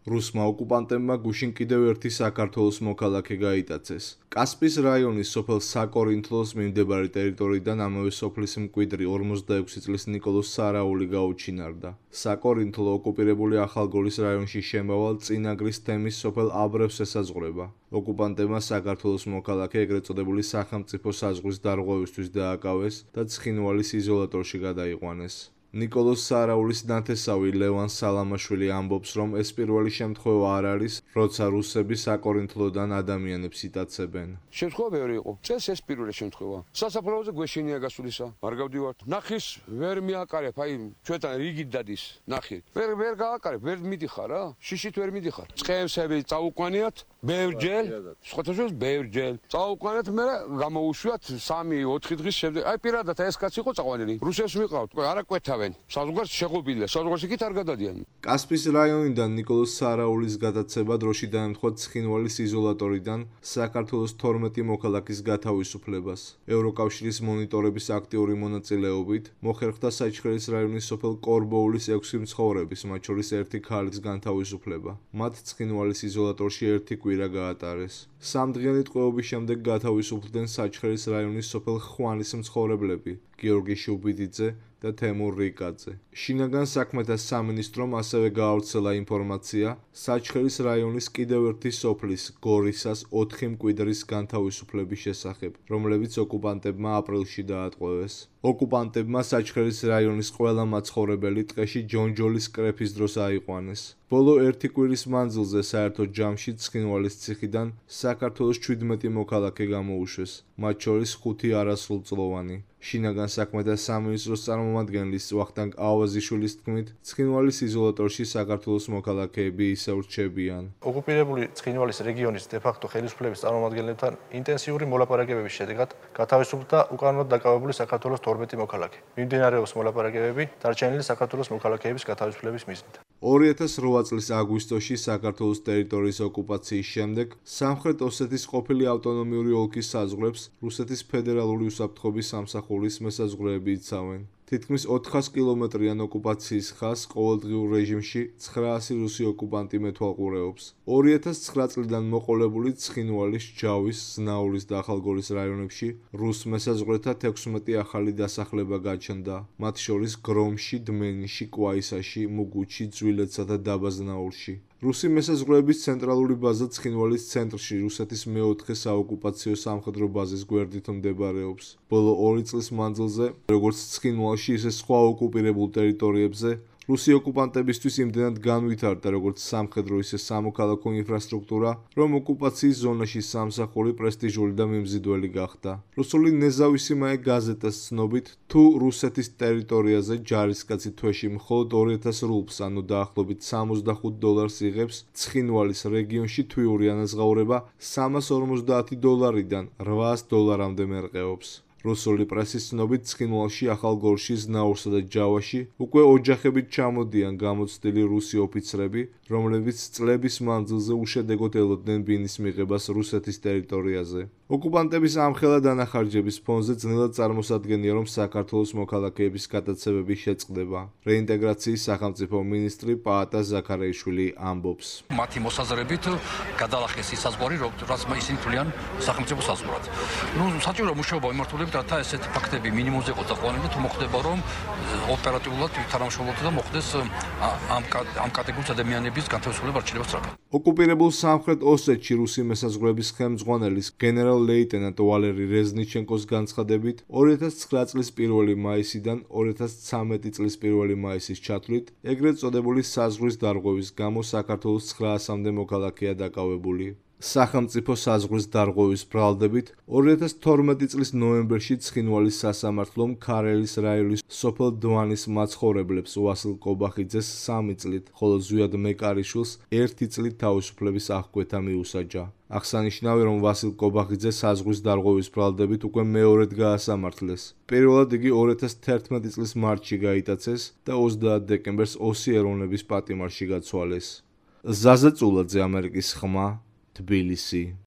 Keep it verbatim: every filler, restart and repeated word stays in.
რუსმა ოკუპანტებმა გუშინ კიდევ ერთი საქართველოს მოქალაქე გაიტაცეს. კასპიის რაიონის სოფელ საკორინთლოს მიმდებარე ტერიტორიიდან ამავე სოფლის მკვიდრი ორმოცდაექვსი წლის ნიკოლოზ სარაული გაუჩინარდა. საკორინთლო ოკუპირებული ახალგორის რაიონში შემავალ წინაგრის თემის სოფელ აბრევს ესაზღვრება. ოკუპანტებმა საქართველოს მოქალაქე ეგრეთ წოდებული სახელმწიფო საზღვრის დარღვევისთვის დააკავეს და ცხინვალის იზოლატორში გადაიყვანეს. ნიკოლოზ სარაულის ნათესავი ლევან სალამაშვილი ამბობს, რომ ეს პირველი შემთხვევა არ არის, როცა რუსები საკორინთლოდან ადამიანებს იტაცებენ. შემთხვევა ბევრი იყო. წელს ეს პირველი შემთხვევა. სასაფლაოზე გვეშინია გასულისა. არ გავდივართ. ნახის ვერ მიაკარებ, აი ჩვენთან რიგით დადის ნახი. ვერ ვერ გააკარებ, ვერ მიდიხარ რა. შიშით ვერ მიდიხარ. წყევსები წაუყვანიათ, ბევრჯერ, სხვათაშორის ბევრჯერ. წაუყვანიათ, მე გამოუშვიათ სამი ოთხი დღის შემდეგ. აი პირადად ეს კაცი იყო წაყვანილი. რუსებს მიყავთ, არა კვეთავენ. საზღვარს შეღობილია, საზღვარში კი არ გადადიან. კასპიის რაიონიდან ნიკოლოზ სარაულის გადაცება დროში დაემთხვა ცხინვალის იზოლატორიდან საქართველოს თორმეტი მოქალაქის გათავისუფლებას. ევროკავშირის მონიტორების აქტიური მონაწილეობით მოხერხდა საჩხერის რაიონის სოფელ კორბოულის ექვსი მცხოვრების, მათ შორის ერთი ქალის განთავისუფლება. მათ ცხინვალის იზოლატორში ერთი კვირა გაატარეს. სამდღიანი ტყვეობის შემდეგ გათავისუფლდნენ საჩხერის რაიონის სოფელ ხვანის მცხოვრებლები, გიორგი შუბიდიძე და თემურ რიკაძე. შინაგან საქმეთა სამინისტრომ ასევე გაავრცელა ინფორმაცია საჩხერის რაიონის კიდევ ერთი სოფლის გორისას ოთხი მკვიდრის განთავისუფლების შესახებ, რომლებიც ოკუპანტებმა აპრილში დაატყვევეს. ოკუპანტებმა საჩხერის რაიონის ყველა მაცხოვრებელი ტყეში ჯონჯოლის კრეფის დროს აიყვანეს. ბოლო ერთი კვირის მანძილზე საერთო ჯამში ცხინვალის ციხიდან საქართველოს ჩვიდმეტი მოქალაქე გამოუშვეს, მათ შორის ხუთი არასრულწლოვანი. შინაგან საქმეთა სამინისტროს წარმომადგენლის ვახტანგ ავაზიშვილის თქმით, ცხინვალის იზოლატორში საქართველოს მოქალაქეები ისევ რჩებიან. ოკუპირებული ცხინვალის რეგიონის დე-ფაქტო ხელისუფლების წარმომადგენლებთან ინტენსიური მოლაპარაკებების შედეგად გათავისუფლდა უკანონოდ დაკავებული საქართველოს თორმეტი მოქალაქე. მიმდინარეობს მოლაპარაკებები დარჩენილი საქართველოს მოქალაქეების გათავისუფლების მიზნით. ორი ათას რვა წლის აგვისტოში საქართველოს ტერიტორიის ოკუპაციის შემდეგ სამხრეთ ოსეთის ყოფილი ავტონომიური ოლქის საზღვრებს რუსეთის ფედერალური უსაფრთხოების სამსახურის მესაზღვრეები იცავენ. თითქმის ოთხას კილომეტრიან ოკუპაციის ხაზს ყოველდღიურ რეჟიმში ცხრაასი რუსი ოკუპანტი მეთვალყურეობს. ორი ათას ცხრა წლიდან მოყოლებული ცხინვალის, ჯავის, ზნაურის და ახალგორის რაიონებში რუს მესაზღვრეთა თექვსმეტი ახალი დასახლება გაჩნდა, მათ შორის გრომში, დმენიში, კვაისაში, მუგუჩი, ძვილეთსა და დაბაზნაურში. რუსი მესაზღვრეების ცენტრალური ბაზა ცხინვალის ცენტრში რუსეთის მეოთხე საოკუპაციო სამხედრო ბაზის გვერდით მდებარეობს. ბოლო ორი წლის მანძილზე, როგორც ცხინვალში, ისე სხვა ოკუპირებულ ტერიტორიებზე, რუსი ოკუპანტებისთვის იმდენად განვითარდა როგორც სამხედრო, ისე სამოქალაქო ინფრასტრუქტურა, რომ ოკუპაციის ზონაში სამსახური პრესტიჟული და მიმზიდველი გახდა. რუსული ნეზავისიმაე გაზეტას ცნობით, თუ რუსეთის ტერიტორიაზე ჯარისკაცი თვეში მხოლოდ ორი ათას რუბლს, ანუ დაახლოებით სამოცდახუთ დოლარს იღებს, ცხინვალის რეგიონში თვიური ანაზღაურება სამას ორმოცდაათი დოლარიდან რვაას დოლარამდე მერყეობს. რუსული პრესის ცნობით, ცხინვალში, ახალგორში, ზნაურსა და ჯავაში უკვე ოჯახებით ჩამოდიან გამოცდილი რუსი ოფიცრები, რომლებიც წლების მანძილზე უშედეგოდ ელოდნენ ბინის მიღებას რუსეთის ტერიტორიაზე. ოკუპანტების ამხელა დანახარჯების ფონზე ძნელად წარმოსადგენია, რომ საქართველოს მოქალაქეების გადაცემები შეწყდება. რეინტეგრაციის სახელმწიფო მინისტრი პაატა ზაქარაიშვილი ამბობს. მათი მოსაზრებით გადალახეს ის საზღვარი, რაც ისინი თვლიან სახელმწიფო საზღვრად. ნუ საჭირო მუშაობა იმართულებით, რათა ესეთი ფაქტები მინიმუმზე იყოს დაყვანილი, თუ მოხდება, რომ ოპერატიულად თანამშრომლობთ და მოხდეს ამ ამ კატეგორიის ადამიანების განთავისუფლება არჩენება სწრაფად. ოკუპირებულ სამხრეთ ოსეთში რუსი მესაზღვრეების ხელმძღვანელის გენერალ-ლეიტენანტ ვალერი რეზნიჩენკოს განცხადებით, ორი ათას ცხრა წლის პირველი მაისიდან ორი ათას ცხრამეტი წლის პირველი მაისის ჩათვლით, ეგრეთ წოდებული საზღვრის დარღვევის გამო საქართველოს ცხრაასამდე მოქალაქეა დაკავებული. სახელმწიფო საზღვრის დარღვევის ბრალდებით ორი ათას თორმეტი წლის ნოემბერში ცხინვალის სასამართლომ ქარელის რაიონის სოფელ დვანის მაცხოვრებლებს ვასილ კობახიძეს სამი წლით, ხოლო ზვიად მეკარიშვილს ერთი წლით თავისუფლების აღკვეთა მიუსაჯა. აღსანიშნავია, რომ ვასილ კობახიძე საზღვრის დარღვევის ბრალდებით უკვე მეორედ გაასამართლეს. პირველად იგი ორი ათას თერთმეტი წლის მარტში გაიტაცეს და ოცდაათ დეკემბერს ოსი ეროვნების პატიმარში გაცვალეს. ზაზა წულაძე, ამერიკის ხმა, თბილისი.